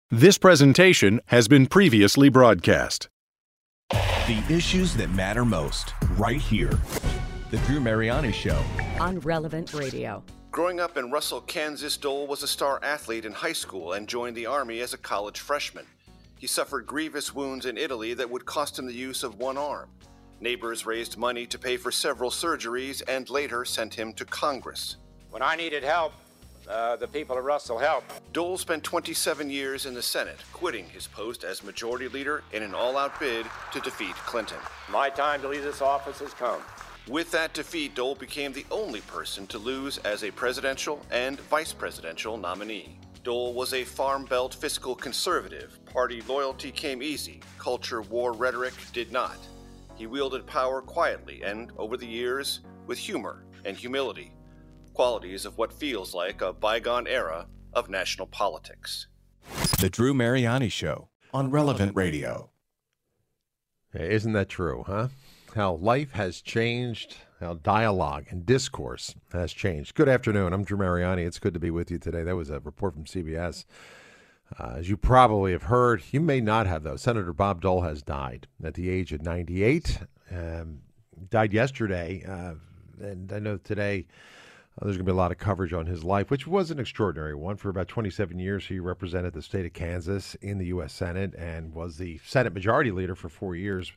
This presentation has been previously broadcast. The issues that matter most, right here. The Drew Mariani Show. On Relevant Radio. Growing up in Russell, Kansas, Dole was a star athlete in high school and joined the Army as a college freshman. He suffered grievous wounds in Italy that would cost him the use of one arm. Neighbors raised money to pay for several surgeries and later sent him to Congress. When I needed help, the people of Russell helped. Dole spent 27 years in the Senate, quitting his post as majority leader in an all-out bid to defeat Clinton. My time to leave this office has come. With that defeat, Dole became the only person to lose as a presidential and vice presidential nominee. Dole was a Farm Belt fiscal conservative. Party loyalty came easy. Culture war rhetoric did not. He wielded power quietly and, over the years, with humor and humility. Qualities of what feels like a bygone era of national politics. The Drew Mariani Show on Relevant Radio. Hey, isn't that true, huh? How life has changed, how dialogue and discourse has changed. Good afternoon. I'm Drew Mariani. It's good to be with you today. That was a report from CBS. As you probably have heard, you may not have, though. Senator Bob Dole has died at the age of 98. Died yesterday, and I know today there's going to be a lot of coverage on his life, which was an extraordinary one. For about 27 years, he represented the state of Kansas in the U.S. Senate and was the Senate Majority Leader for 4 years.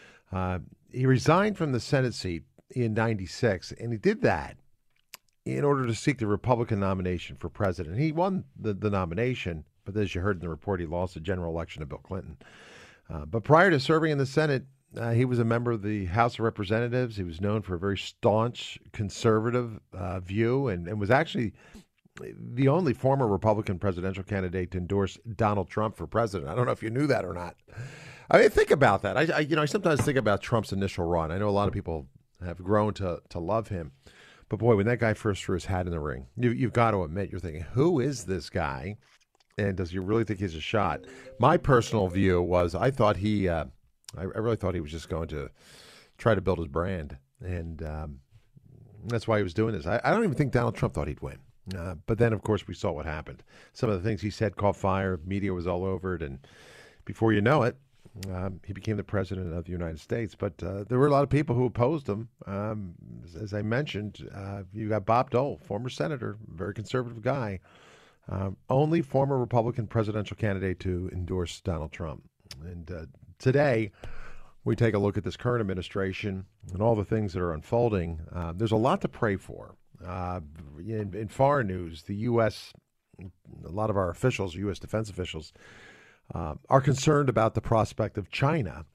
He resigned from the Senate seat in 96, and he did that in order to seek the Republican nomination for president. He won the nomination, but as you heard in the report, he lost the general election to Bill Clinton. But prior to serving in the Senate, he was a member of the House of Representatives. He was known for a very staunch conservative view and was actually the only former Republican presidential candidate to endorse Donald Trump for president. I don't know if you knew that or not. I mean, think about that. I sometimes think about Trump's initial run. I know a lot of people have grown to love him. But boy, when that guy first threw his hat in the ring, you've got to admit, you're thinking, who is this guy? And does he really think he's a shot? My personal view was I thought I really thought he was just going to try to build his brand. And that's why he was doing this. I don't even think Donald Trump thought he'd win. But then, of course, we saw what happened. Some of the things he said caught fire. Media was all over it. And before you know it, he became the president of the United States. But there were a lot of people who opposed him. As I mentioned, you got Bob Dole, former senator, very conservative guy, only former Republican presidential candidate to endorse Donald Trump. And today, we take a look at this current administration and all the things that are unfolding. There's a lot to pray for. In foreign news, the U.S., a lot of our officials, U.S. defense officials, are concerned about the prospect of China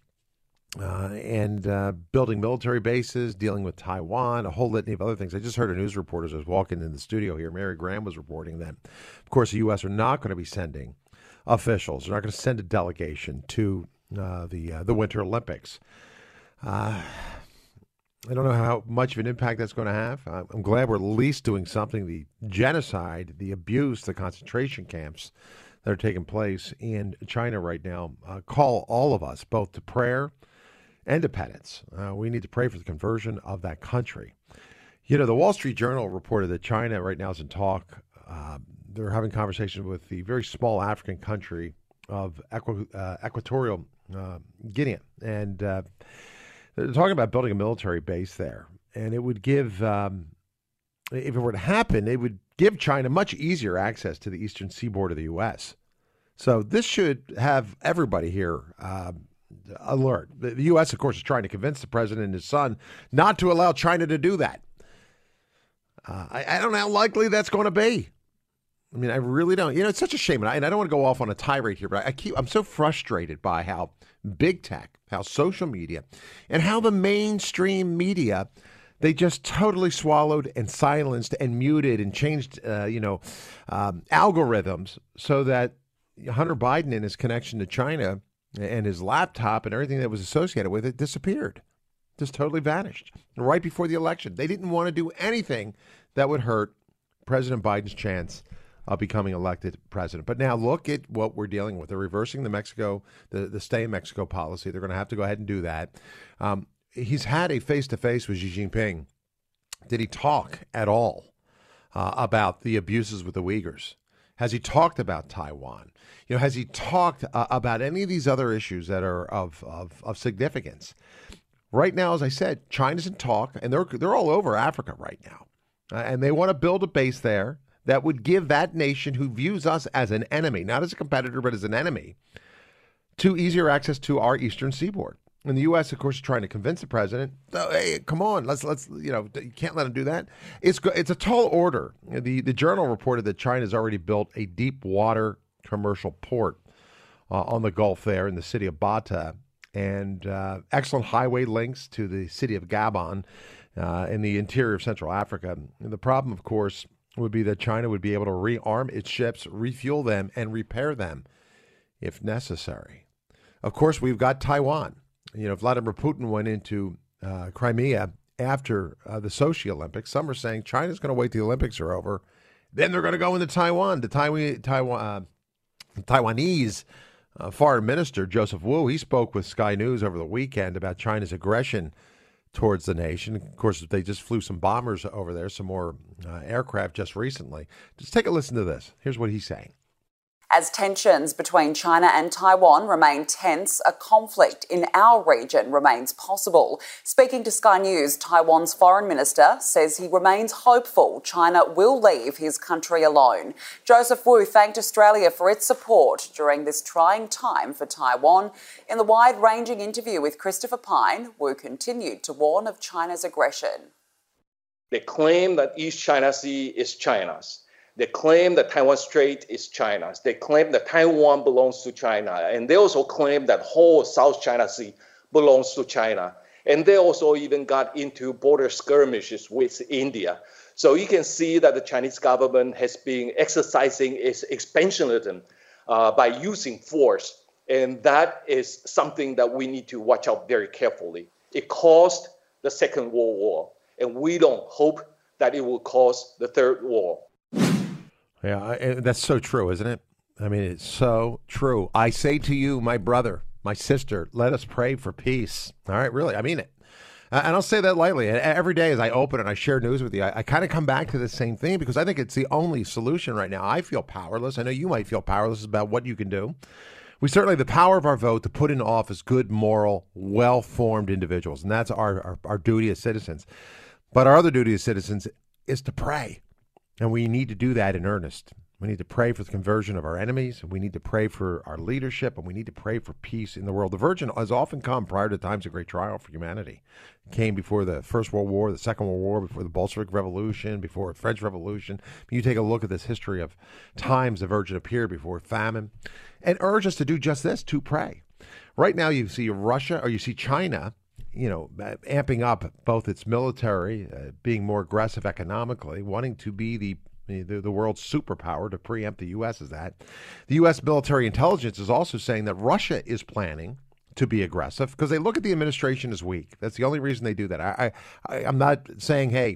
and building military bases, dealing with Taiwan, a whole litany of other things. I just heard a news reporter as I was walking in the studio here, Mary Graham was reporting that, of course, the U.S. are not going to be sending officials. They're not going to send a delegation to the Winter Olympics. I don't know how much of an impact that's going to have. I'm glad we're at least doing something. The genocide, the abuse, the concentration camps that are taking place in China right now call all of us both to prayer and to penance. We need to pray for the conversion of that country. You know, the Wall Street Journal reported that China right now is in talk. They're having conversations with the very small African country of Equatorial Guinea. And they're talking about building a military base there. And it would give, if it were to happen, it would give China much easier access to the eastern seaboard of the U.S. So this should have everybody here alert. The U.S., of course, is trying to convince the president and his son not to allow China to do that. I don't know how likely that's going to be. I mean, I really don't. You know, it's such a shame. And I don't want to go off on a tirade here, but I'm so frustrated by how big tech, how social media, and how the mainstream media, they just totally swallowed and silenced and muted and changed, algorithms so that Hunter Biden and his connection to China and his laptop and everything that was associated with it disappeared. Just totally vanished. Right before the election. They didn't want to do anything that would hurt President Biden's chance of becoming elected president. But now look at what we're dealing with. They're reversing the stay in Mexico policy. They're going to have to go ahead and do that. He's had a face-to-face with Xi Jinping. Did he talk at all about the abuses with the Uyghurs? Has he talked about Taiwan? Has he talked about any of these other issues that are of significance? Right now, as I said, China's in talk, and they're all over Africa right now. And they want to build a base there that would give that nation who views us as an enemy, not as a competitor, but as an enemy, to easier access to our eastern seaboard. And the U.S., of course, is trying to convince the president, oh, hey, come on, let's you can't let him do that. It's a tall order. The Journal reported that China's already built a deep water commercial port on the Gulf there in the city of Bata, and excellent highway links to the city of Gabon in the interior of Central Africa. And the problem, of course, would be that China would be able to rearm its ships, refuel them, and repair them if necessary. Of course, we've got Taiwan. Vladimir Putin went into Crimea after the Sochi Olympics. Some are saying China's going to wait till the Olympics are over. Then they're going to go into Taiwan. The Taiwanese foreign minister, Joseph Wu, he spoke with Sky News over the weekend about China's aggression towards the nation. Of course, they just flew some bombers over there, some more aircraft just recently. Just take a listen to this. Here's what he's saying. As tensions between China and Taiwan remain tense, a conflict in our region remains possible. Speaking to Sky News, Taiwan's foreign minister says he remains hopeful China will leave his country alone. Joseph Wu thanked Australia for its support during this trying time for Taiwan. In the wide-ranging interview with Christopher Pine, Wu continued to warn of China's aggression. They claim that East China Sea is China's. They claim that Taiwan Strait is China's. They claim that Taiwan belongs to China. And they also claim that whole South China Sea belongs to China. And they also even got into border skirmishes with India. So you can see that the Chinese government has been exercising its expansionism by using force. And that is something that we need to watch out very carefully. It caused the Second World War. And we don't hope that it will cause the Third War. Yeah, that's so true, isn't it? I mean, it's so true. I say to you, my brother, my sister, let us pray for peace. All right, really, I mean it. And I'll say that lightly. Every day as I open and I share news with you, I kind of come back to the same thing because I think it's the only solution right now. I feel powerless. I know you might feel powerless about what you can do. We certainly have the power of our vote to put into office good, moral, well-formed individuals, and that's our duty as citizens. But our other duty as citizens is to pray. And we need to do that in earnest. We need to pray for the conversion of our enemies. We need to pray for our leadership. And we need to pray for peace in the world. The Virgin has often come prior to times of great trial for humanity. It came before the First World War, the Second World War, before the Bolshevik Revolution, before the French Revolution. You take a look at this history of times the Virgin appeared before famine and urge us to do just this, to pray. Right now you see Russia or you see China amping up both its military, being more aggressive economically, wanting to be the world's superpower to preempt the U.S. as that. The U.S. military intelligence is also saying that Russia is planning to be aggressive because they look at the administration as weak. That's the only reason they do that. I'm not saying, hey,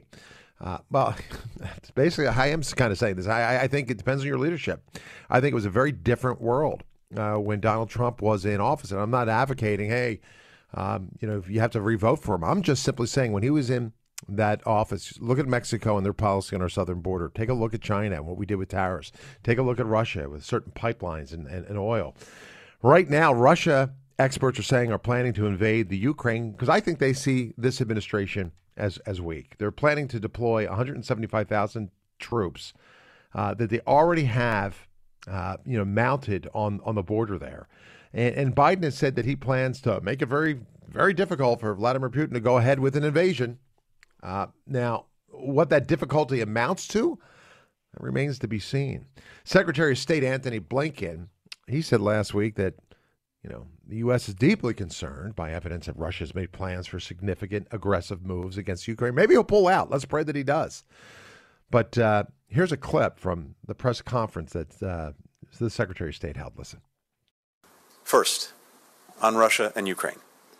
basically I am kind of saying this. I think it depends on your leadership. I think it was a very different world when Donald Trump was in office. And I'm not advocating, hey, if you have to revote for him. I'm just simply saying when he was in that office, look at Mexico and their policy on our southern border. Take a look at China and what we did with tariffs. Take a look at Russia with certain pipelines and oil. Right now, Russia, experts are saying, are planning to invade the Ukraine because I think they see this administration as weak. They're planning to deploy 175,000 troops that they already have mounted on the border there. And Biden has said that he plans to make it very, very difficult for Vladimir Putin to go ahead with an invasion. Now, what that difficulty amounts to remains to be seen. Secretary of State Antony Blinken, he said last week that, the U.S. is deeply concerned by evidence that Russia has made plans for significant aggressive moves against Ukraine. Maybe he'll pull out. Let's pray that he does. But here's a clip from the press conference that the Secretary of State held. Listen. First, on Russia and Ukraine.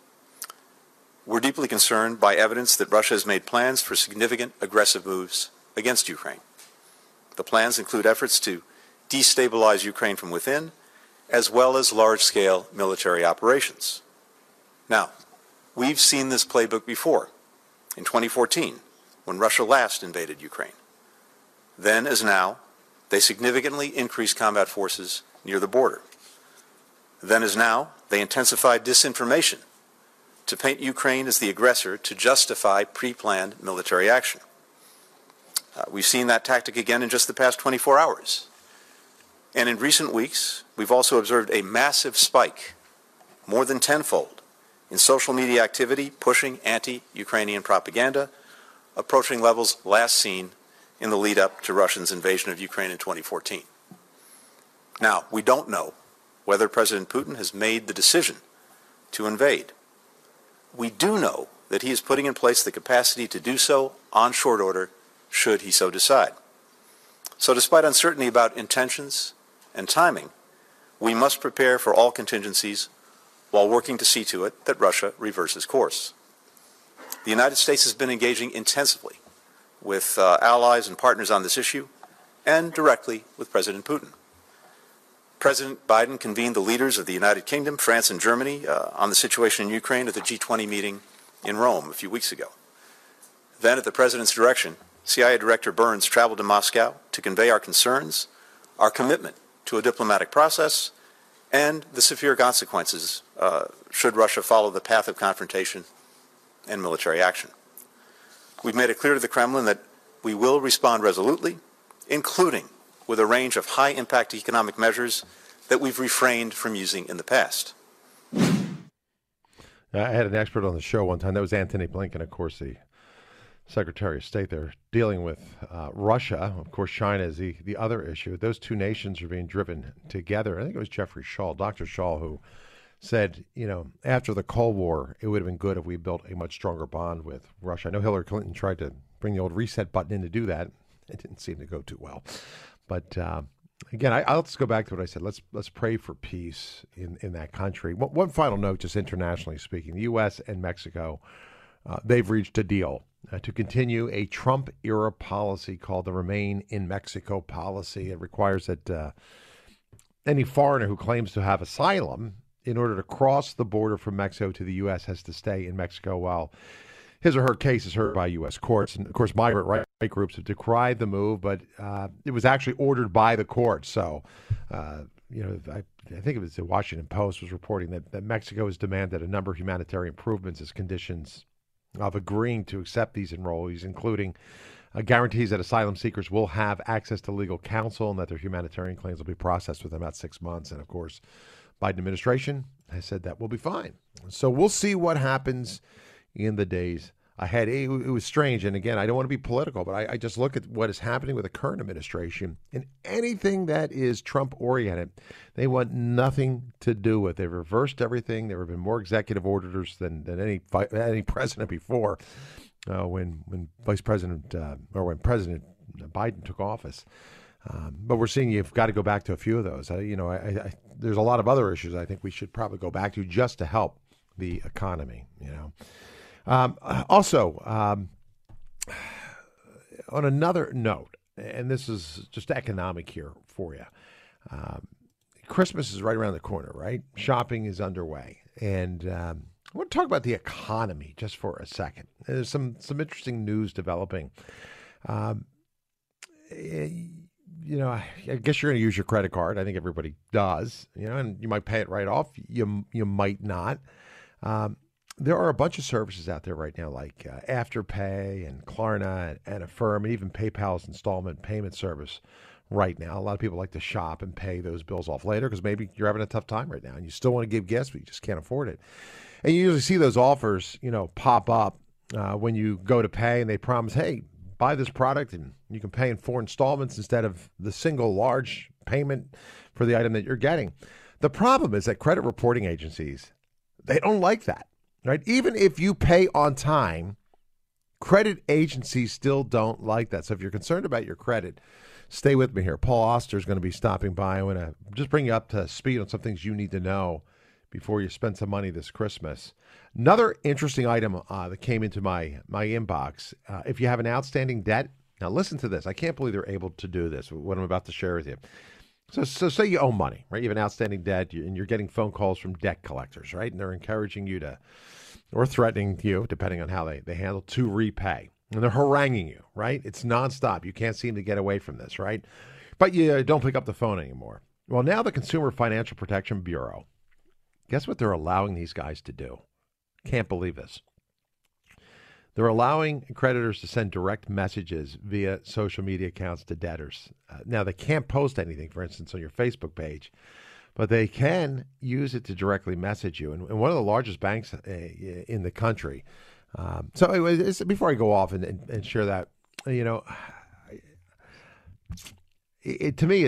We're deeply concerned by evidence that Russia has made plans for significant aggressive moves against Ukraine. The plans include efforts to destabilize Ukraine from within, as well as large-scale military operations. Now, we've seen this playbook before, in 2014, when Russia last invaded Ukraine. Then, as now, they significantly increased combat forces near the border. Then as now, they intensified disinformation to paint Ukraine as the aggressor to justify pre-planned military action. We've seen that tactic again in just the past 24 hours. And in recent weeks, we've also observed a massive spike, more than tenfold, in social media activity pushing anti-Ukrainian propaganda, approaching levels last seen in the lead up to Russia's invasion of Ukraine in 2014. Now, we don't know whether President Putin has made the decision to invade. We do know that he is putting in place the capacity to do so on short order, should he so decide. So despite uncertainty about intentions and timing, we must prepare for all contingencies while working to see to it that Russia reverses course. The United States has been engaging intensively with allies and partners on this issue and directly with President Putin. President Biden convened the leaders of the United Kingdom, France, and Germany on the situation in Ukraine at the G20 meeting in Rome a few weeks ago. Then, at the President's direction, CIA Director Burns traveled to Moscow to convey our concerns, our commitment to a diplomatic process, and the severe consequences should Russia follow the path of confrontation and military action. We've made it clear to the Kremlin that we will respond resolutely, including with a range of high-impact economic measures that we've refrained from using in the past. I had an expert on the show one time. That was Antony Blinken, of course, the Secretary of State. They're dealing with Russia. Of course, China is the other issue. Those two nations are being driven together. I think it was Jeffrey Shaw, Dr. Shaw, who said, after the Cold War, it would have been good if we built a much stronger bond with Russia. I know Hillary Clinton tried to bring the old reset button in to do that. It didn't seem to go too well. But again, I'll just go back to what I said. Let's pray for peace in that country. One final note, just internationally speaking, the U.S. and Mexico, they've reached a deal to continue a Trump-era policy called the Remain in Mexico policy. It requires that any foreigner who claims to have asylum in order to cross the border from Mexico to the U.S. has to stay in Mexico while his or her case is heard by U.S. courts. And, of course, migrant right groups have decried the move, but it was actually ordered by the court. So, I think it was the Washington Post was reporting that Mexico has demanded a number of humanitarian improvements as conditions of agreeing to accept these enrollees, including guarantees that asylum seekers will have access to legal counsel and that their humanitarian claims will be processed within about 6 months. And, of course, Biden administration has said that will be fine. So we'll see what happens in the days ahead. It was strange. And again, I don't want to be political, but I just look at what is happening with the current administration, and anything that is Trump oriented, they want nothing to do with. They've reversed everything. There have been more executive orders than any president before when Vice President or when President Biden took office. But we're seeing you've got to go back to a few of those. There's a lot of other issues I think we should probably go back to just to help the economy, Also, on another note, and this is just economic here for you, Christmas is right around the corner, right? Shopping is underway. And I want to talk about the economy just for a second. There's some interesting news developing. I guess you're going to use your credit card. I think everybody does, and you might pay it right off. You might not. There are a bunch of services out there right now, like Afterpay and Klarna and Affirm, and even PayPal's installment payment service right now. A lot of people like to shop and pay those bills off later because maybe you're having a tough time right now and you still want to give gifts, but you just can't afford it. And you usually see those offers, pop up when you go to pay, and they promise, hey, buy this product and you can pay in 4 installments instead of the single large payment for the item that you're getting. The problem is that credit reporting agencies, they don't like that. Right? Even if you pay on time, credit agencies still don't like that. So if you're concerned about your credit, stay with me here. Paul Auster is going to be stopping by. I want to just bring you up to speed on some things you need to know before you spend some money this Christmas. Another interesting item that came into my inbox, if you have an outstanding debt, now listen to this. I can't believe they're able to do this, what I'm about to share with you. So say you owe money, right? You have an outstanding debt, and you're getting phone calls from debt collectors, right? And they're encouraging you to, or threatening you, depending on how they handle, to repay. And they're haranguing you, right? It's nonstop. You can't seem to get away from this, right? but you don't pick up the phone anymore. Well, now the Consumer Financial Protection Bureau, guess what they're allowing these guys to do? Can't believe this. They're allowing creditors to send direct messages via social media accounts to debtors. Now, they can't post anything, for instance, on your Facebook page, but they can use it to directly message you. And one of the largest banks in the country. Before I go off and share that, to me,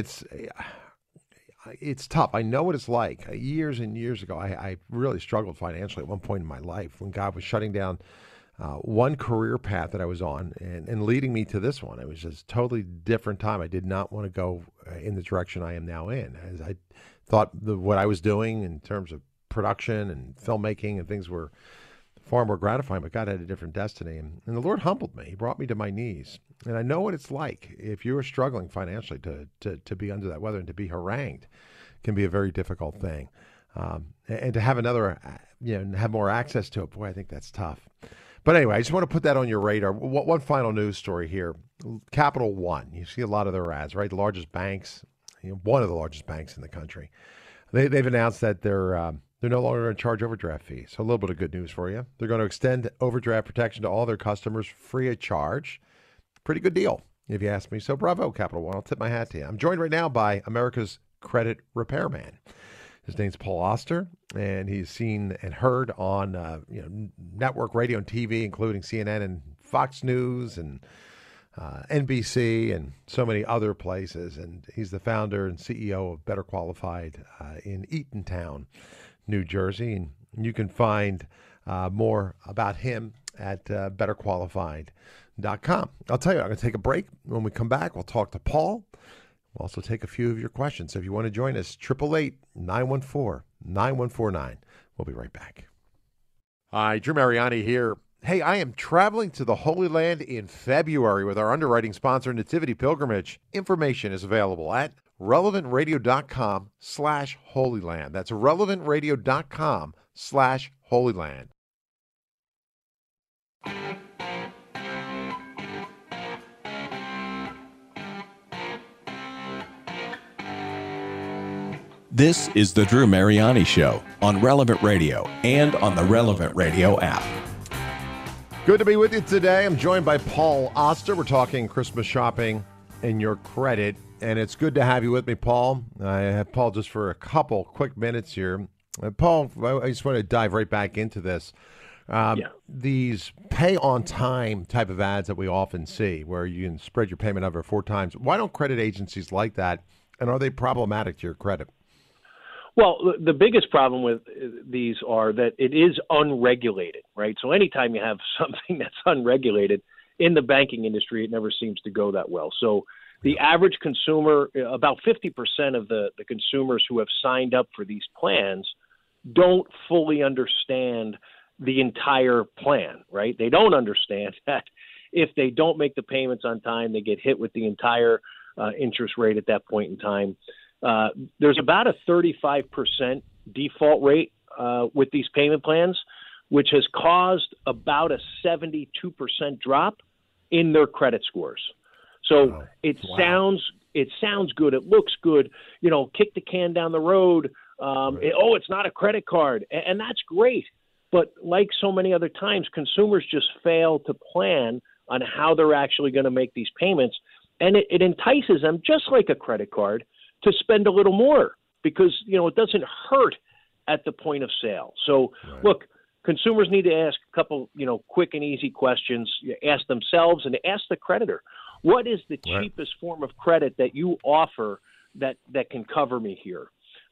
it's tough. I know what it's like. Years and years ago, I really struggled financially at one point in my life when God was shutting down one career path that I was on and leading me to this one. It was just a totally different time. I did not want to go in the direction I am now in. As I thought what I was doing in terms of production and filmmaking and things were far more gratifying, but God had a different destiny. And the Lord humbled me. He brought me to my knees. And I know what it's like. If you are struggling financially to be under that weather and to be harangued can be a very difficult thing. And to have another, have more access to it, boy, I think that's tough. But anyway, I just want to put that on your radar. One final news story here. Capital One. You see a lot of their ads, right? The largest banks, one of the largest banks in the country. They've announced that they're no longer going to charge overdraft fees. So a little bit of good news for you. They're going to extend overdraft protection to all their customers free of charge. Pretty good deal, if you ask me. So bravo, Capital One. I'll tip my hat to you. I'm joined right now by America's credit repairman. His name's Paul Auster, and he's seen and heard on network radio and TV, including CNN and Fox News and NBC and so many other places. And he's the founder and CEO of Better Qualified in Eatontown, New Jersey. And you can find more about him at betterqualified.com. I'll tell you, I'm going to take a break. When we come back, we'll talk to Paul. We'll also take a few of your questions. So if you want to join us, 888-914-9149. We'll be right back. Hi, Drew Mariani here. Hey, I am traveling to the Holy Land in February with our underwriting sponsor, Nativity Pilgrimage. Information is available at relevantradio.com/Holyland. That's relevantradio.com/Holyland. This is the Drew Mariani Show on Relevant Radio and on the Relevant Radio app. Good to be with you today. I'm joined by Paul Auster. We're talking Christmas shopping and your credit, and it's good to have you with me, Paul. I have Paul just for a couple quick minutes here. Paul, I just want to dive right back into this. These pay on time type of ads that we often see where you can spread your payment over 4 times. Why don't credit agencies like that, and are they problematic to your credit? Well, the biggest problem with these are that it is unregulated, right? So anytime you have something that's unregulated in the banking industry, it never seems to go that well. So the average consumer, about 50% of the consumers who have signed up for these plans don't fully understand the entire plan, right? They don't understand that if they don't make the payments on time, they get hit with the entire interest rate at that point in time. There's about a 35% default rate with these payment plans, which has caused about a 72% drop in their credit scores. So it sounds good. It looks good. Kick the can down the road. It's not a credit card. And that's great. But like so many other times, consumers just fail to plan on how they're actually going to make these payments. And it entices them, just like a credit card, to spend a little more because, it doesn't hurt at the point of sale. So, Look, consumers need to ask a couple, quick and easy questions. Ask themselves and ask the creditor, what is the cheapest form of credit that you offer that can cover me here?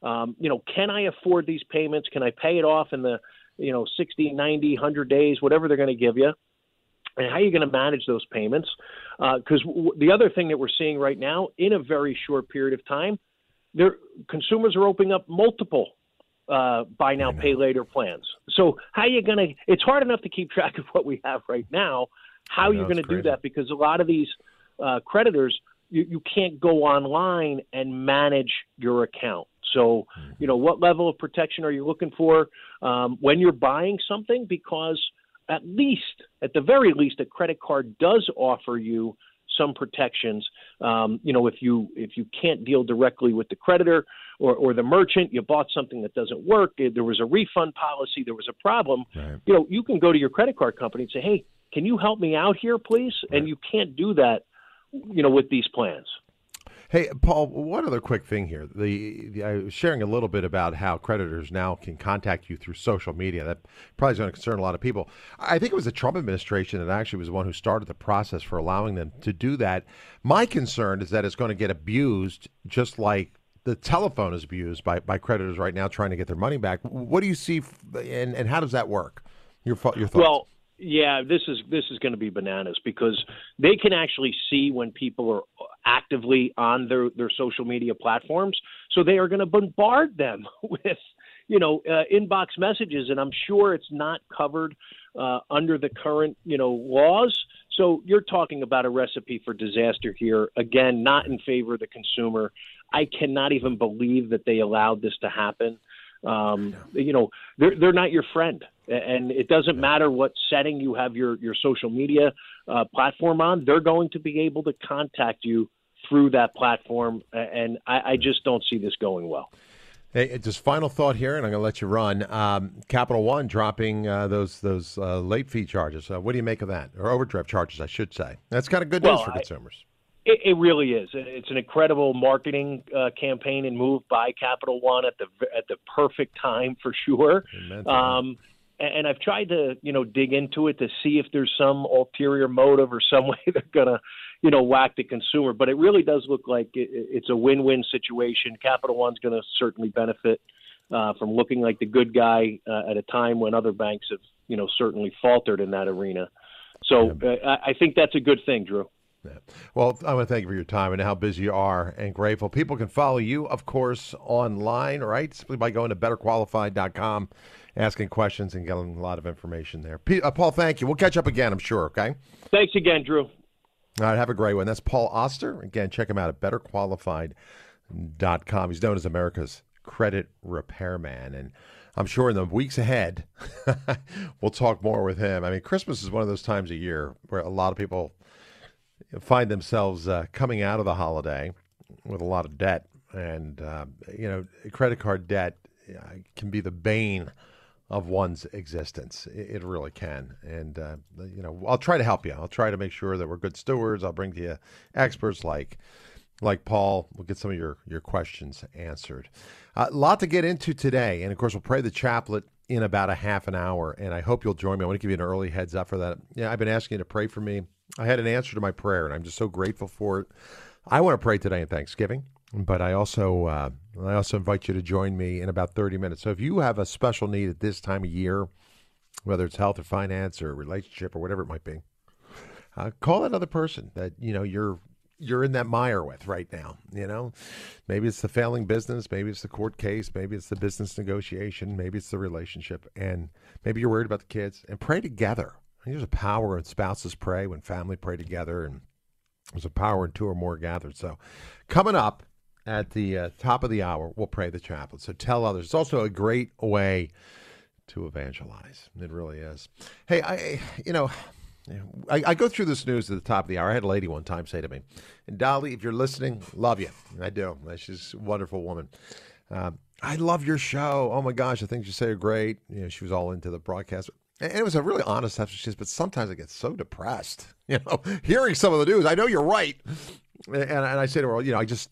Can I afford these payments? Can I pay it off in the, 60, 90, 100 days, whatever they're going to give you? And how are you going to manage those payments? Because the other thing that we're seeing right now, in a very short period of time, consumers are opening up multiple buy now, pay later plans. So how are you going to – it's hard enough to keep track of what we have right now. How are you going to do that? Because a lot of these creditors, you can't go online and manage your account. So, what level of protection are you looking for when you're buying something? Because at the very least, a credit card does offer you some protections. If you can't deal directly with the creditor or the merchant, you bought something that doesn't work, there was a refund policy, there was a problem, right. You can go to your credit card company and say, hey, can you help me out here, please? Right. And you can't do that, with these plans. Hey, Paul, one other quick thing here. I was sharing a little bit about how creditors now can contact you through social media. That probably is going to concern a lot of people. I think it was the Trump administration that actually was the one who started the process for allowing them to do that. My concern is that it's going to get abused just like the telephone is abused by creditors right now trying to get their money back. What do you see, and how does that work? Your thoughts? Well, yeah, this is going to be bananas because they can actually see when people are actively on their social media platforms. So they are going to bombard them with, inbox messages. And I'm sure it's not covered under the current, laws. So you're talking about a recipe for disaster here. Again, not in favor of the consumer. I cannot even believe that they allowed this to happen. They're not your friend. And it doesn't matter what setting you have your social media platform on. They're going to be able to contact you through that platform. And I just don't see this going well. Hey, just final thought here, and I'm going to let you run. Capital One dropping those late fee charges. What do you make of that? Or overdraft charges, I should say. That's kind of good news for consumers. It really is. It's an incredible marketing campaign and move by Capital One at the perfect time for sure. And I've tried to, dig into it to see if there's some ulterior motive or some way they're going to, whack the consumer. But it really does look like it's a win-win situation. Capital One's going to certainly benefit from looking like the good guy at a time when other banks have, certainly faltered in that arena. So I think that's a good thing, Drew. Yeah. Well, I want to thank you for your time and how busy you are and grateful. People can follow you, of course, online, right? Simply by going to betterqualified.com, asking questions and getting a lot of information there. Paul, thank you. We'll catch up again, I'm sure, okay? Thanks again, Drew. All right, have a great one. That's Paul Oster. Again, check him out at betterqualified.com. He's known as America's credit repairman. And I'm sure in the weeks ahead, we'll talk more with him. I mean, Christmas is one of those times of year where a lot of people find themselves coming out of the holiday with a lot of debt. And, credit card debt can be the bane of one's existence. It really can. And, I'll try to help you. I'll try to make sure that we're good stewards. I'll bring to you experts like Paul. We'll get some of your questions answered. A lot to get into today. And, of course, we'll pray the chaplet in about a half an hour. And I hope you'll join me. I want to give you an early heads up for that. Yeah, I've been asking you to pray for me. I had an answer to my prayer, and I'm just so grateful for it. I want to pray today in Thanksgiving, but I also invite you to join me in about 30 minutes. So if you have a special need at this time of year, whether it's health or finance or relationship or whatever it might be, call that other person that you're in that mire with right now. Maybe it's the failing business, maybe it's the court case, maybe it's the business negotiation, maybe it's the relationship, and maybe you're worried about the kids. And pray together. There's a power when spouses pray, when family pray together, and there's a power in two or more gathered. So coming up at the top of the hour, we'll pray the chaplet. So tell others. It's also a great way to evangelize. It really is. Hey, I go through this news at the top of the hour. I had a lady one time say to me, and Dolly, if you're listening, love you. And I do. She's a wonderful woman. I love your show. Oh, my gosh, the things you say are great. She was all into the broadcast. And it was a really honest answer. She says, but sometimes I get so depressed, hearing some of the news. I know you're right. And I say to her,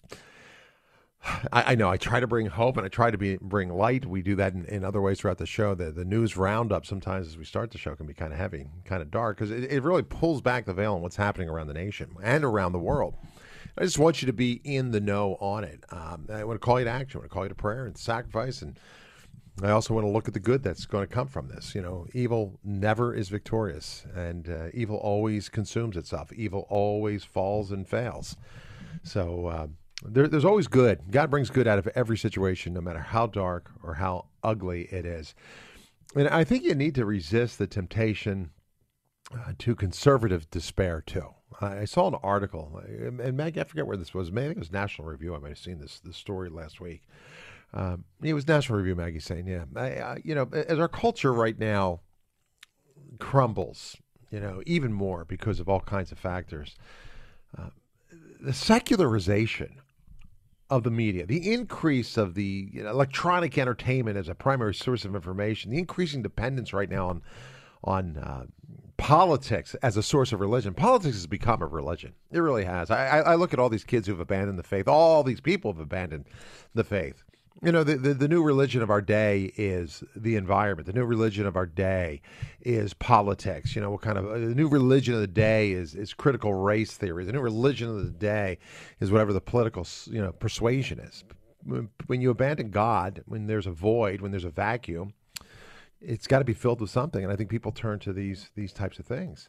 I know I try to bring hope and I try to bring light. We do that in other ways throughout the show. The news roundup sometimes as we start the show can be kind of heavy, kind of dark, because it really pulls back the veil on what's happening around the nation and around the world. I just want you to be in the know on it. I want to call you to action. I want to call you to prayer and sacrifice, and I also want to look at the good that's going to come from this. Evil never is victorious, and evil always consumes itself. Evil always falls and fails. So there's always good. God brings good out of every situation, no matter how dark or how ugly it is. And I think you need to resist the temptation to conservative despair, too. I saw an article, and Maggie, I forget where this was. Maybe it was National Review. I might have seen this story last week. It was National Review, Maggie saying, as our culture right now crumbles, even more because of all kinds of factors, the secularization of the media, the increase of the electronic entertainment as a primary source of information, the increasing dependence right now on politics as a source of religion. Politics has become a religion. It really has. I look at all these kids who've abandoned the faith. All these people have abandoned the faith. You know, the new religion of our day is the environment. The new religion of our day is politics. You know, what kind of the new religion of the day is critical race theory. The new religion of the day is whatever the political, persuasion is. When you abandon God, when there's a void, when there's a vacuum, it's got to be filled with something. And I think people turn to these types of things.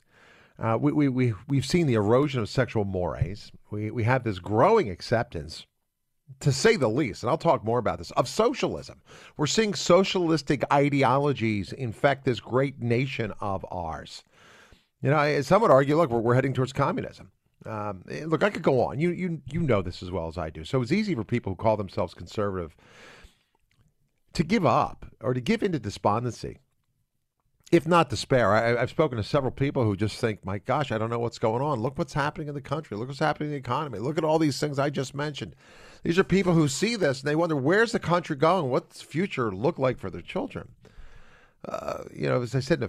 We've seen the erosion of sexual mores. We have this growing acceptance, to say the least, and I'll talk more about this, of socialism. We're seeing socialistic ideologies infect this great nation of ours. You know, some would argue, look, we're heading towards communism. Look, I could go on. You know this as well as I do. So it's easy for people who call themselves conservative to give up or to give into despondency, if not despair. I've spoken to several people who just think, my gosh, I don't know what's going on. Look what's happening in the country. Look what's happening in the economy. Look at all these things I just mentioned. These are people who see this and they wonder, where's the country going? What's the future look like for their children? As I said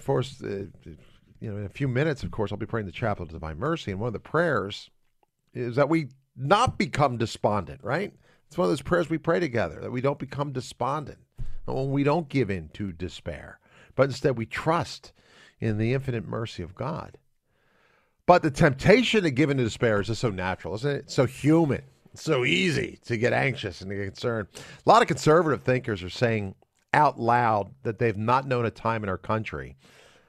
in a few minutes, of course, I'll be praying the Chapel of Divine Mercy. And one of the prayers is that we not become despondent, right? It's one of those prayers we pray together, that we don't become despondent. And we don't give in to despair, but instead we trust in the infinite mercy of God. But the temptation to give in to despair is just so natural, isn't it? It's so human. It's so easy to get anxious and to get concerned. A lot of conservative thinkers are saying out loud that they've not known a time in our country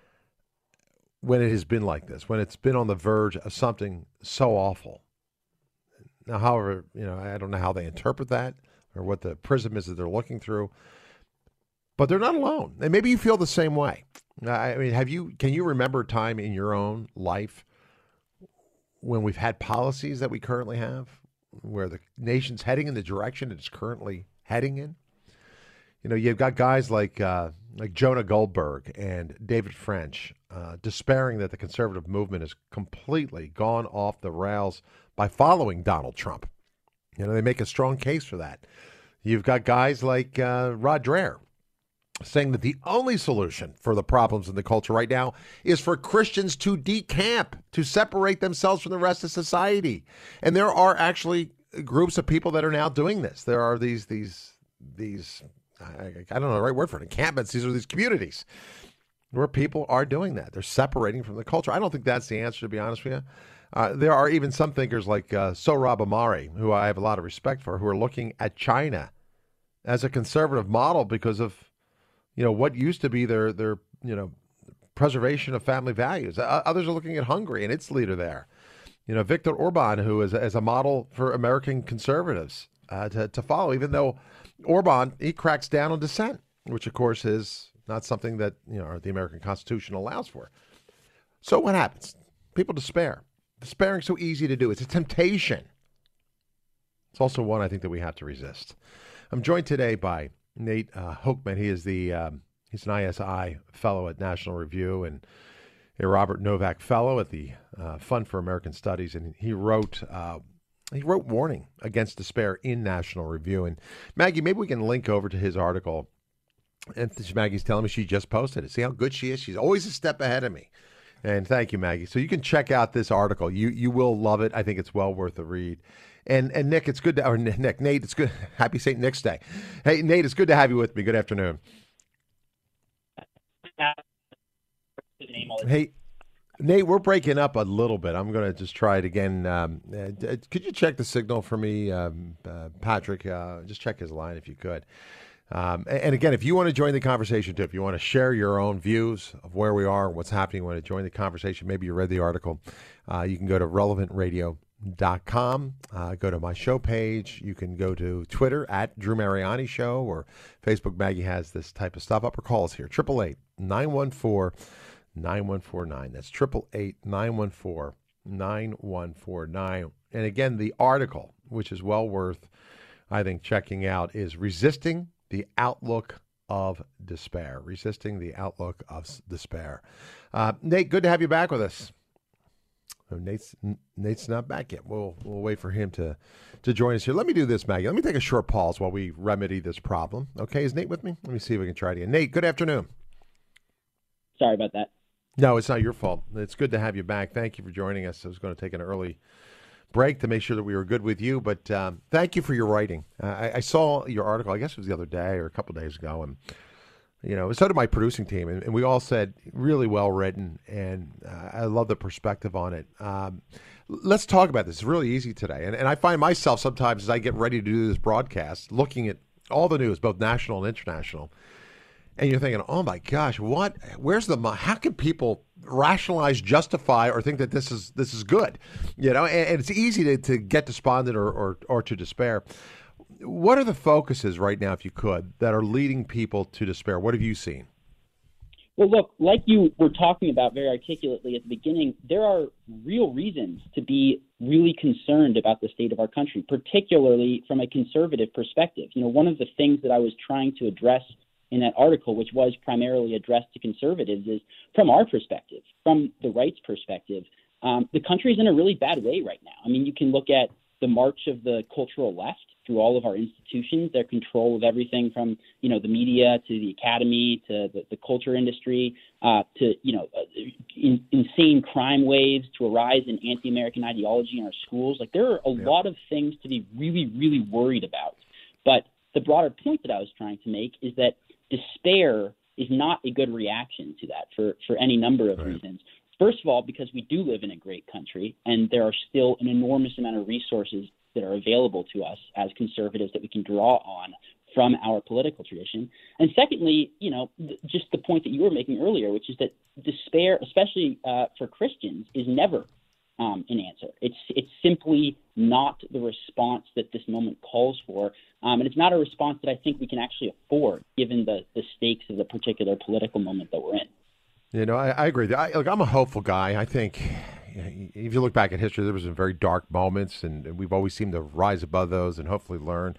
when it has been like this, when it's been on the verge of something so awful. Now, however, I don't know how they interpret that or what the prism is that they're looking through, but they're not alone. And maybe you feel the same way. I mean, can you remember a time in your own life when we've had policies that we currently have, where the nation's heading in the direction it's currently heading in? You've got guys like Jonah Goldberg and David French despairing that the conservative movement has completely gone off the rails by following Donald Trump. They make a strong case for that. You've got guys like Rod Dreher saying that the only solution for the problems in the culture right now is for Christians to decamp, to separate themselves from the rest of society. And there are actually groups of people that are now doing this. There are these I don't know the right word for it, encampments. These are these communities where people are doing that. They're separating from the culture. I don't think that's the answer, to be honest with you. There are even some thinkers like Sohrab Ahmari, who I have a lot of respect for, who are looking at China as a conservative model because of what used to be their preservation of family values. Others are looking at Hungary and its leader there. Viktor Orban, who is as a model for American conservatives to follow, even though Orban, he cracks down on dissent, which of course is not something that the American Constitution allows for. So what happens? People despair. Despairing is so easy to do. It's a temptation. It's also one I think that we have to resist. I'm joined today by Nate Hochman. He is he's an ISI fellow at National Review and a Robert Novak fellow at the Fund for American Studies, and he wrote Warning Against Despair in National Review. And Maggie, maybe we can link over to his article. And Maggie's telling me she just posted it. See how good she is? She's always a step ahead of me. And thank you, Maggie. So you can check out this article. You will love it. I think it's well worth a read. And Nick, it's good to, or Nick, Nate, it's good. Happy St. Nick's Day. Hey, Nate, it's good to have you with me. Good afternoon. Hey, Nate, we're breaking up a little bit. I'm going to just try it again. Could you check the signal for me, Patrick? Just check his line if you could. And again, if you want to join the conversation too, if you want to share your own views of where we are, what's happening, you want to join the conversation, maybe you read the article, you can go to relevantradio.com, go to my show page. You can go to Twitter at Drew Mariani Show, or Facebook. Maggie has this type of stuff up, or call us here, 888-914-9149. That's 888-914-9149. And again, the article, which is well worth, I think, checking out, is Resisting the Outlook of Despair. Resisting the Outlook of Despair. Nate, good to have you back with us. Nate's not back yet. We'll wait for him to join us here. Let me do this, Maggie. Let me take a short pause while we remedy this problem. Okay, is Nate with me? Let me see if we can try it again. Nate, good afternoon. Sorry about that. No, it's not your fault. It's good to have you back. Thank you for joining us. I was going to take an early break to make sure that we were good with you, but thank you for your writing. I saw your article, I guess it was the other day or a couple of days ago, and so did my producing team, and we all said really well written, and I love the perspective on it. Let's talk about this. It's really easy today, and I find myself sometimes as I get ready to do this broadcast looking at all the news, both national and international, and you're thinking, oh my gosh, how can people rationalize, justify, or think that this is good? And it's easy to get despondent or to despair. What are the focuses right now, if you could, that are leading people to despair? What have you seen? Well, look, like you were talking about very articulately at the beginning, there are real reasons to be really concerned about the state of our country, particularly from a conservative perspective. One of the things that I was trying to address in that article, which was primarily addressed to conservatives, is from our perspective, from the right's perspective, the country is in a really bad way right now. I mean, you can look at the march of the cultural left through all of our institutions, their control of everything from, the media to the academy to the culture industry, to, insane crime waves, to a rise in anti-American ideology in our schools. Like, there are a lot of things to be really, really worried about. But the broader point that I was trying to make is that despair is not a good reaction to that for any number of reasons. First of all, because we do live in a great country, and there are still an enormous amount of resources that are available to us as conservatives that we can draw on from our political tradition. And secondly, just the point that you were making earlier, which is that despair, especially for Christians, is never an answer. It's simply not the response that this moment calls for. And it's not a response that I think we can actually afford, given the stakes of the particular political moment that we're in. I agree. I'm a hopeful guy. I think if you look back at history, there was some very dark moments, and we've always seemed to rise above those and hopefully learn.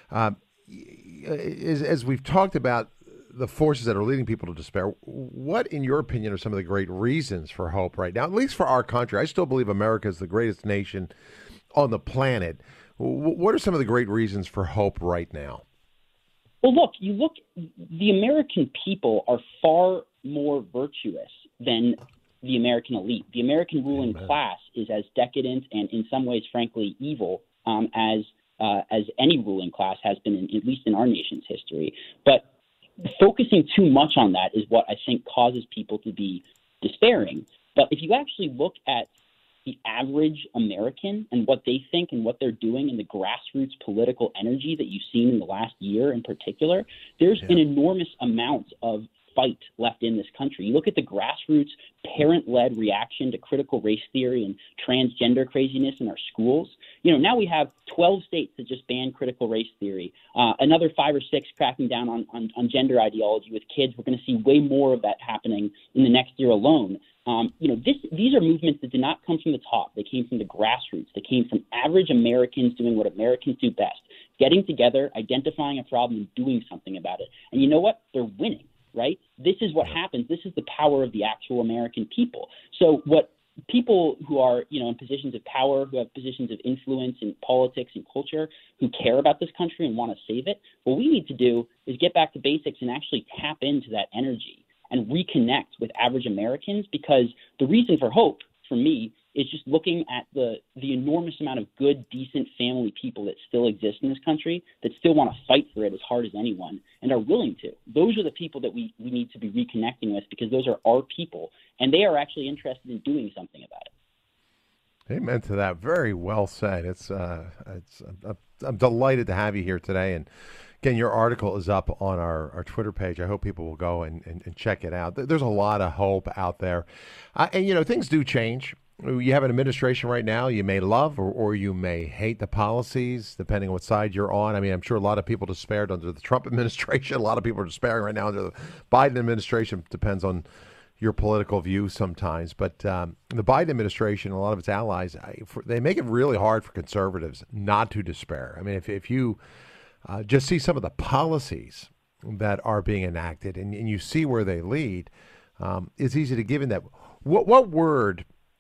As we've talked about the forces that are leading people to despair, what, in your opinion, are some of the great reasons for hope right now, at least for our country? I still believe America is the greatest nation on the planet. What are some of the great reasons for hope right now? Well, the American people are far more virtuous than the American elite. The American ruling class is as decadent and in some ways, frankly, evil as any ruling class has been, at least in our nation's history. But focusing too much on that is what I think causes people to be despairing. But if you actually look at the average American and what they think and what they're doing and the grassroots political energy that you've seen in the last year in particular, there's an enormous amount of fight left in this country. You look at the grassroots parent-led reaction to critical race theory and transgender craziness in our schools. Now we have 12 states that just ban critical race theory, another 5 or 6 cracking down on gender ideology with kids. We're going to see way more of that happening in the next year alone. These are movements that did not come from the top. They came from the grassroots. They came from average Americans doing what Americans do best, getting together, identifying a problem, and doing something about it. And you know what? They're winning, right? This is what happens. This is the power of the actual American people. So what people who are, in positions of power, who have positions of influence in politics and culture, who care about this country and want to save it, what we need to do is get back to basics and actually tap into that energy and reconnect with average Americans, because the reason for hope, for me, is just looking at the enormous amount of good, decent family people that still exist in this country, that still want to fight for it as hard as anyone and are willing to. Those are the people that we need to be reconnecting with, because those are our people, and they are actually interested in doing something about it. Amen to that. Very well said. I'm delighted to have you here today. And again, your article is up on our Twitter page. I hope people will go and check it out. There's a lot of hope out there. And things do change. You have an administration right now you may love or you may hate the policies, depending on what side you're on. I mean, I'm sure a lot of people despaired under the Trump administration. A lot of people are despairing right now under the Biden administration. Depends on your political view sometimes. But the Biden administration, a lot of its allies, they make it really hard for conservatives not to despair. I mean, if you just see some of the policies that are being enacted and you see where they lead, it's easy to give in that. What word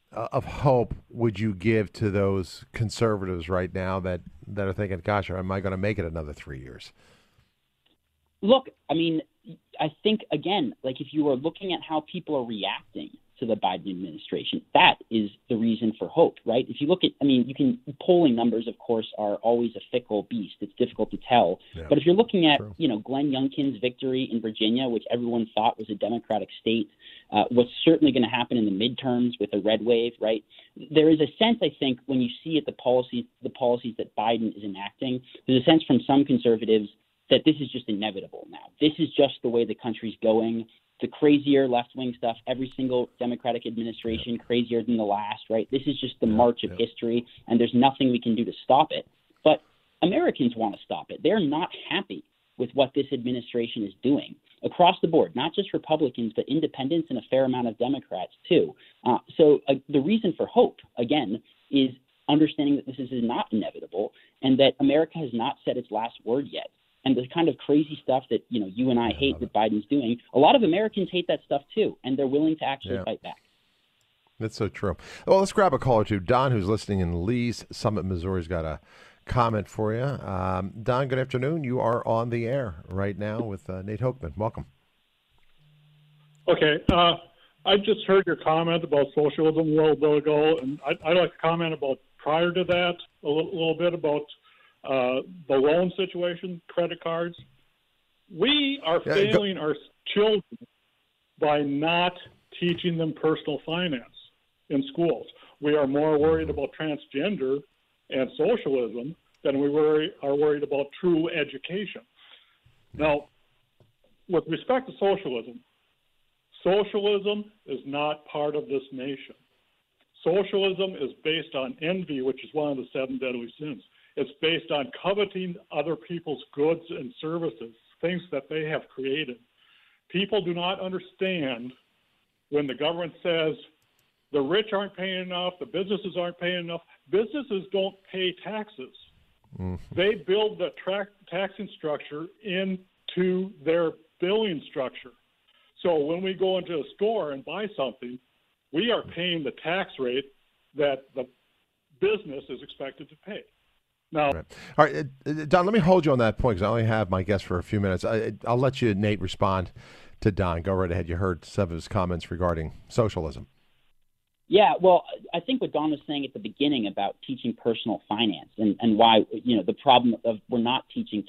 of hope would you give to those conservatives right now that are thinking, gosh, am I going to make it another 3 years? Look, I mean, I think, again, like if you are looking at how people are reacting to the Biden administration, that is the reason for hope, right? If you look at, I mean, polling numbers, of course, are always a fickle beast. It's difficult to tell. Yeah, but if you're looking at, Glenn Youngkin's victory in Virginia, which everyone thought was a Democratic state, what's certainly going to happen in the midterms with a red wave, right? There is a sense, I think, when you see at the policies that Biden is enacting, there's a sense from some conservatives that this is just inevitable now. This is just the way the country's going. The crazier left-wing stuff, every single Democratic administration crazier than the last, right? This is just the march of history, and there's nothing we can do to stop it. But Americans want to stop it. They're not happy with what this administration is doing across the board, not just Republicans, but independents and a fair amount of Democrats, too. So the reason for hope, again, is understanding that this is not inevitable and that America has not said its last word yet. And the kind of crazy stuff that, you and I hate that Biden's doing, a lot of Americans hate that stuff too, and they're willing to actually fight back. That's so true. Well, let's grab a call or two. Don, who's listening in Lee's Summit, Missouri, has got a comment for you. Don, good afternoon. You are on the air right now with Nate Hochman. Welcome. Okay. I just heard your comment about socialism a little bit ago, and I'd like to comment about prior to that a little bit about the loan situation, credit cards. We are failing our children by not teaching them personal finance in schools. We are more worried about transgender and socialism than we are worried about true education. Now, with respect to socialism is not part of this nation. Socialism is based on envy, which is one of the 7 deadly sins. It's based on coveting other people's goods and services, things that they have created. People do not understand when the government says the rich aren't paying enough, the businesses aren't paying enough. Businesses don't pay taxes. They build the taxing structure into their billing structure. So when we go into a store and buy something, we are paying the tax rate that the business is expected to pay. Now, all right, Don, let me hold you on that point because I only have my guest for a few minutes. I'll let you, Nate, respond to Don. Go right ahead. You heard some of his comments regarding socialism. Yeah, well, I think what Don was saying at the beginning about teaching personal finance and why, the problem of we're not teaching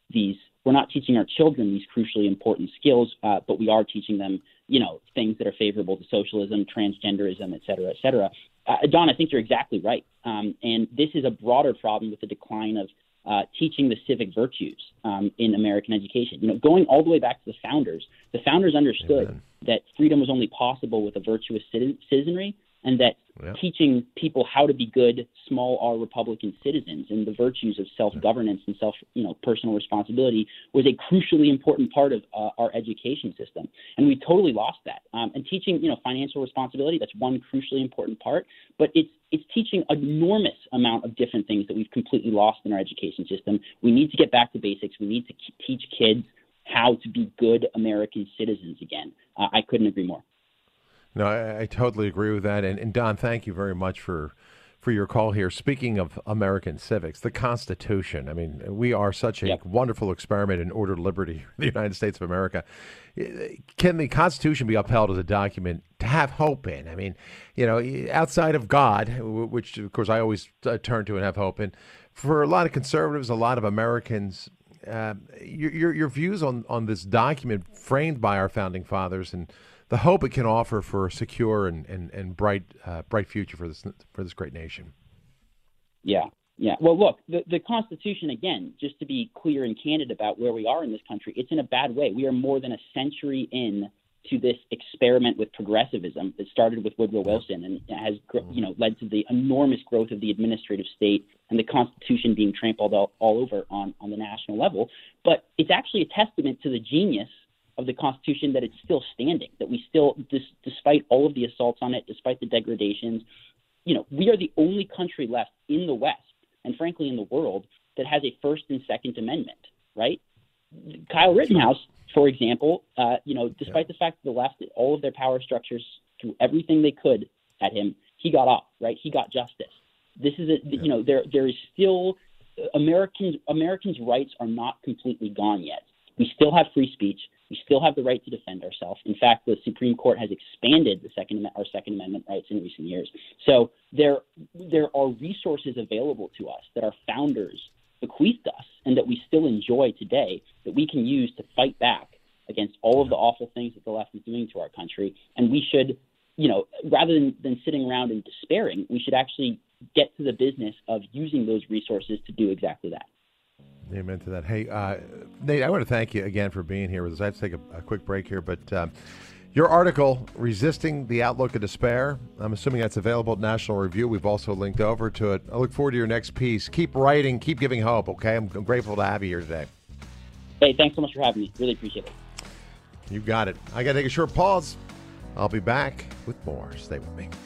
our children these crucially important skills, but we are teaching them, things that are favorable to socialism, transgenderism, et cetera, et cetera. Don, I think you're exactly right. And this is a broader problem with the decline of teaching the civic virtues in American education. Going all the way back to the founders understood that freedom was only possible with a virtuous citizenry, and that teaching people how to be good, small R Republican citizens and the virtues of self-governance and personal responsibility was a crucially important part of our education system. And we totally lost that. And teaching, financial responsibility, that's one crucially important part, but it's teaching an enormous amount of different things that we've completely lost in our education system. We need to get back to basics. We need to teach kids how to be good American citizens again. I couldn't agree more. No, I totally agree with that. And Don, thank you very much for your call here. Speaking of American civics, the Constitution, I mean, we are such a wonderful experiment in ordered liberty in the United States of America. Can the Constitution be upheld as a document to have hope in? I mean, outside of God, which, of course, I always turn to and have hope in, for a lot of conservatives, a lot of Americans, your views on this document framed by our founding fathers and the hope it can offer for a secure and bright future for this great nation. Yeah. Well, look, the Constitution, again, just to be clear and candid about where we are in this country, it's in a bad way. We are more than a century in to this experiment with progressivism that started with Woodrow Wilson and has led to the enormous growth of the administrative state and the Constitution being trampled all over on the national level. But it's actually a testament to the genius of the Constitution that it's still standing, that we still, despite all of the assaults on it, despite the degradations, we are the only country left in the West and frankly in the world that has a First and Second Amendment, right? Kyle Rittenhouse, for example, despite the fact that the left, all of their power structures threw everything they could at him, he got off, right? He got justice. This is there is still Americans' rights are not completely gone yet. We still have free speech. We still have the right to defend ourselves. In fact, the Supreme Court has expanded our Second Amendment rights in recent years. So there are resources available to us that our founders bequeathed us and that we still enjoy today that we can use to fight back against all of the awful things that the left is doing to our country. And we should, rather than sitting around and despairing, we should actually get to the business of using those resources to do exactly that. Amen to that. Hey, Nate, I want to thank you again for being here with us. I have to take a quick break here, but your article, Resisting the Outlook of Despair, I'm assuming that's available at National Review. We've also linked over to it. I look forward to your next piece. Keep writing, keep giving hope, okay? I'm grateful to have you here today. Hey, thanks so much for having me. Really appreciate it. You got it. I got to take a short pause. I'll be back with more. Stay with me.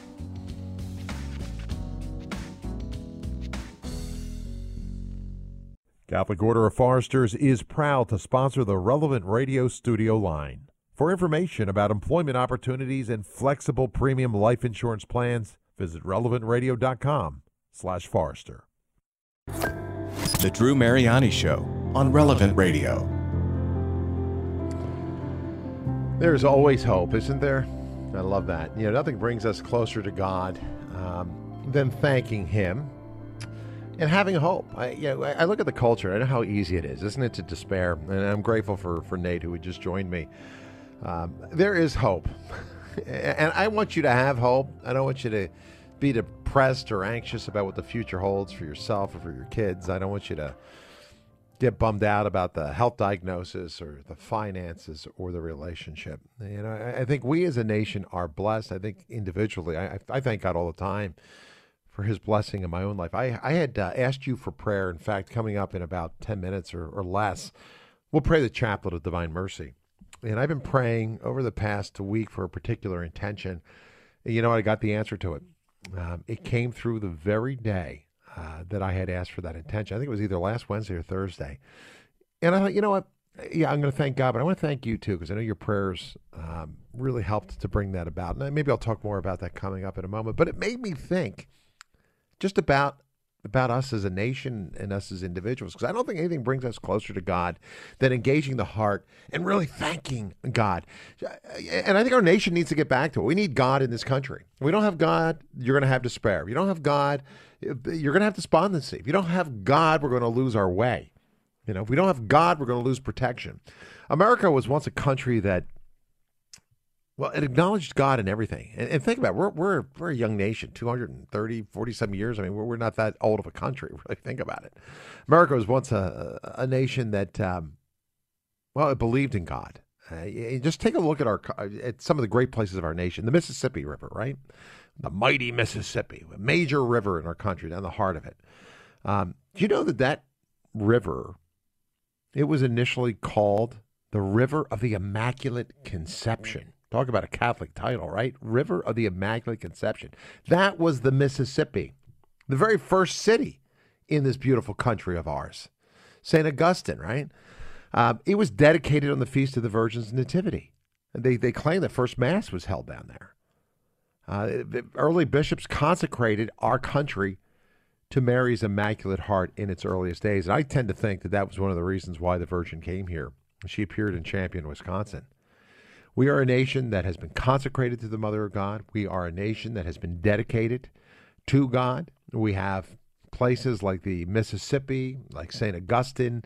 Catholic Order of Foresters is proud to sponsor the Relevant Radio studio line. For information about employment opportunities and flexible premium life insurance plans, visit relevantradio.com/Forester. The Drew Mariani Show on Relevant Radio. There's always hope, isn't there? I love that. Nothing brings us closer to God than thanking Him and having hope. I look at the culture. I know how easy it is, isn't it, to despair? And I'm grateful for Nate, who had just joined me. There is hope. And I want you to have hope. I don't want you to be depressed or anxious about what the future holds for yourself or for your kids. I don't want you to get bummed out about the health diagnosis or the finances or the relationship. I think we as a nation are blessed. I think individually, I thank God all the time for His blessing in my own life. I had asked you for prayer. In fact, coming up in about 10 minutes or less, we'll pray the Chaplet of Divine Mercy. And I've been praying over the past week for a particular intention. I got the answer to it. It came through the very day that I had asked for that intention. I think it was either last Wednesday or Thursday. And I thought, you know what? Yeah, I'm going to thank God, but I want to thank you too, because I know your prayers really helped to bring that about. And maybe I'll talk more about that coming up in a moment. But it made me think just about us as a nation and us as individuals, because I don't think anything brings us closer to God than engaging the heart and really thanking God. And I think our nation needs to get back to it. We need God in this country. If we don't have God, you're going to have despair. If you don't have God, you're going to have despondency. If you don't have God, we're going to lose our way. If we don't have God, we're going to lose protection. America was once a country that, it acknowledged God in everything. And think about it, we're a young nation, 47 years. I mean, we're not that old of a country, really think about it. America was once a nation that, it believed in God. Just take a look at some of the great places of our nation. The Mississippi River, right? The mighty Mississippi, a major river in our country, down the heart of it. Do you know that river, it was initially called the River of the Immaculate Conception? Talk about a Catholic title, right? River of the Immaculate Conception. That was the Mississippi, the very first city in this beautiful country of ours. St. Augustine, right? It was dedicated on the Feast of the Virgin's Nativity. They claim the first Mass was held down there. The early bishops consecrated our country to Mary's Immaculate Heart in its earliest days. And I tend to think that was one of the reasons why the Virgin came here. She appeared in Champion, Wisconsin. We are a nation that has been consecrated to the Mother of God. We are a nation that has been dedicated to God. We have places like the Mississippi, like St. Augustine.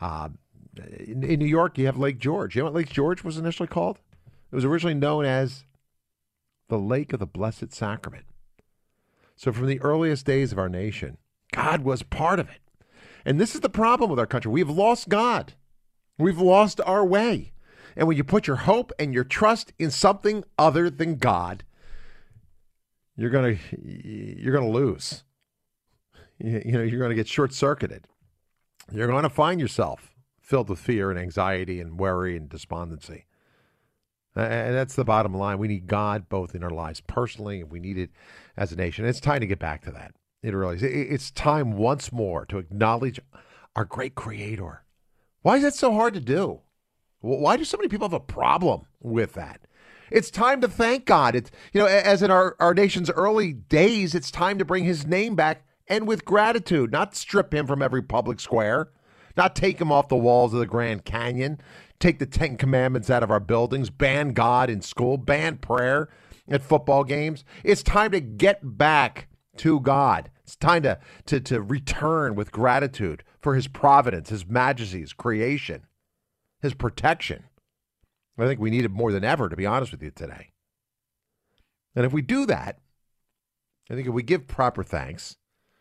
In New York, you have Lake George. You know what Lake George was initially called? It was originally known as the Lake of the Blessed Sacrament. So from the earliest days of our nation, God was part of it. And this is the problem with our country. We've lost God. We've lost our way. And when you put your hope and your trust in something other than God, you're gonna lose. You're going to get short-circuited. You're going to find yourself filled with fear and anxiety and worry and despondency. And that's the bottom line. We need God both in our lives personally, and we need it as a nation. It's time to get back to that. It really is. It's time once more to acknowledge our great Creator. Why is that so hard to do? Why do so many people have a problem with that? It's time to thank God. It's, as in our nation's early days, it's time to bring his name back, and with gratitude, not strip him from every public square, not take him off the walls of the Grand Canyon, take the 10 Commandments out of our buildings, ban God in school, ban prayer at football games. It's time to get back to God. It's time to return with gratitude for his providence, his majesty, his creation, his protection. I think we need it more than ever, to be honest with you, today. And if we do that, I think if we give proper thanks,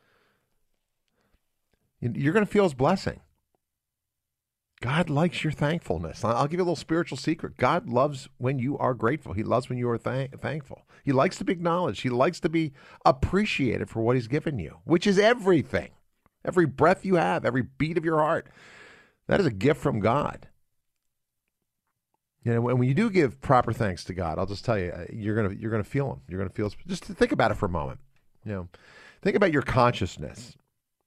you're going to feel his blessing. God likes your thankfulness. I'll give you a little spiritual secret. God loves when you are grateful. He loves when you are thankful. He likes to be acknowledged. He likes to be appreciated for what he's given you, which is everything. Every breath you have, every beat of your heart. That is a gift from God. When you do give proper thanks to God, I'll just tell you, you're gonna feel him. You're gonna feel. Just think about it for a moment. Think about your consciousness.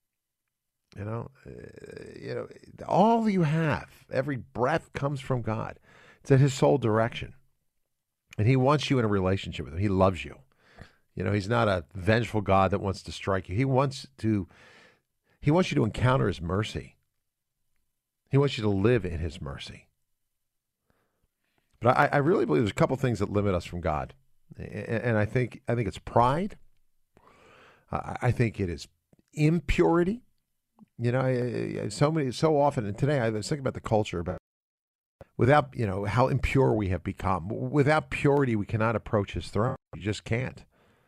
All you have, every breath comes from God. It's at his sole direction. And he wants you in a relationship with him. He loves you. He's not a vengeful God that wants to strike you. He wants you to encounter his mercy. He wants you to live in his mercy. But I really believe there's a couple things that limit us from God. And I think it's pride. I think it is impurity. So often, and today I was thinking about the culture, about without, how impure we have become. Without purity, we cannot approach his throne. You just can't.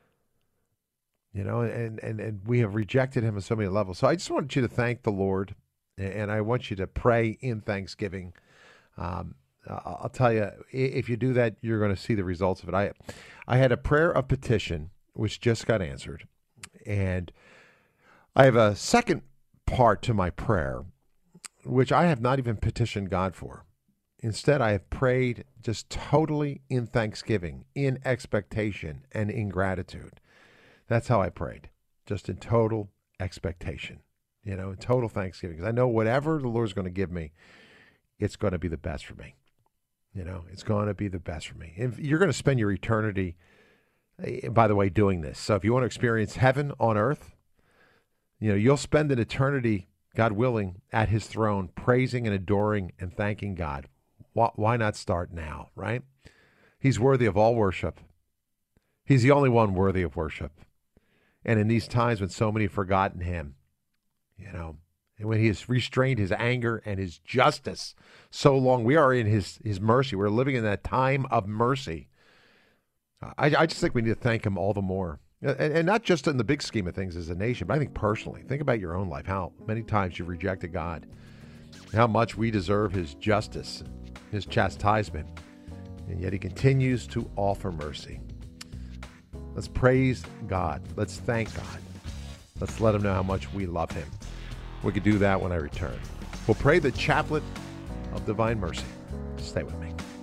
And we have rejected him on so many levels. So I just wanted you to thank the Lord, and I want you to pray in thanksgiving. I'll tell you, if you do that, you're going to see the results of it. I had a prayer of petition, which just got answered. And I have a second part to my prayer, which I have not even petitioned God for. Instead, I have prayed just totally in thanksgiving, in expectation, and in gratitude. That's how I prayed, just in total expectation, in total thanksgiving. Because I know whatever the Lord's going to give me, it's going to be the best for me. It's going to be the best for me. And you're going to spend your eternity, by the way, doing this. So if you want to experience heaven on earth, you'll spend an eternity, God willing, at his throne, praising and adoring and thanking God. Why not start now, right? He's worthy of all worship. He's the only one worthy of worship. And in these times when so many have forgotten him, and when he has restrained his anger and his justice so long, we are in his mercy. We're living in that time of mercy. I just think we need to thank him all the more. And not just in the big scheme of things as a nation, but I think personally. Think about your own life, how many times you've rejected God, how much we deserve his justice, his chastisement, and yet he continues to offer mercy. Let's praise God. Let's thank God. Let's let him know how much we love him. We could do that when I return. We'll pray the chaplet of divine mercy. Stay with me.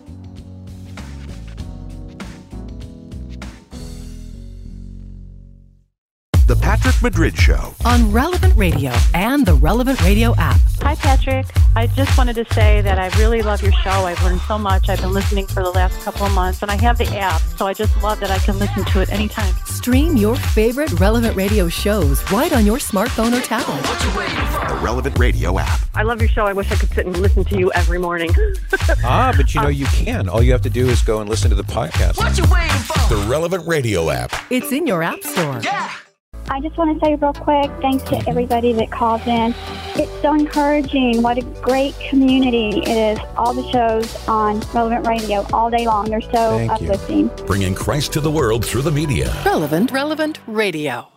The Patrick Madrid Show on Relevant Radio and the Relevant Radio app. Hi, Patrick. I just wanted to say that I really love your show. I've learned so much. I've been listening for the last couple of months, and I have the app, so I just love that I can listen to it anytime. Stream your favorite Relevant Radio shows right on your smartphone or tablet. The Relevant Radio app. I love your show. I wish I could sit and listen to you every morning. But you can. All you have to do is go and listen to the podcast. What you waiting for? The Relevant Radio app. It's in your app store. Yeah. I just want to say real quick, thanks to everybody that calls in. It's so encouraging. What a great community it is. All the shows on Relevant Radio all day long. They're so uplifting. Bringing Christ to the world through the media. Relevant Radio.